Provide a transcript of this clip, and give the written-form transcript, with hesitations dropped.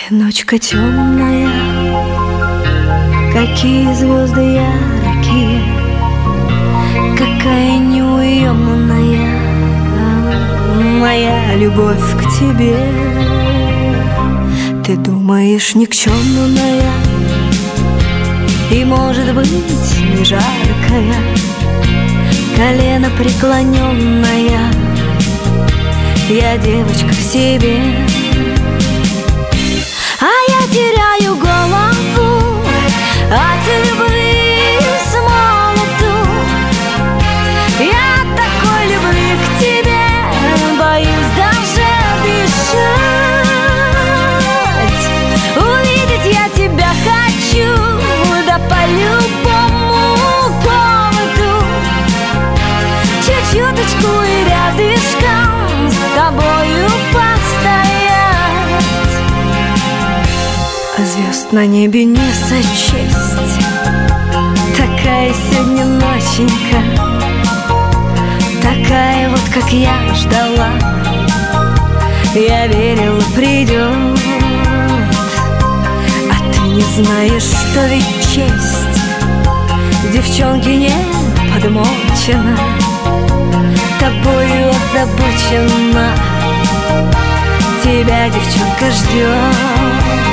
Ночка темная, какие звезды яркие, какая неуемная моя любовь к тебе. Ты думаешь, никчемная и, может быть, не жаркая, колено преклоненная, я девочка в себе. А я теряю голову от любви с молоду. Я такой любви к тебе, боюсь даже дышать. Увидеть я тебя хочу, да по любому поводу. Чуть-чуточку и рядышком с тобою постоять. А звезд на небе не сочесть, такая сегодня ноченька, такая вот, как я ждала. Я верила, придет, а ты не знаешь, что ведь честь девчонки не подмочена, тобою озабочена. Тебя девчонка ждет.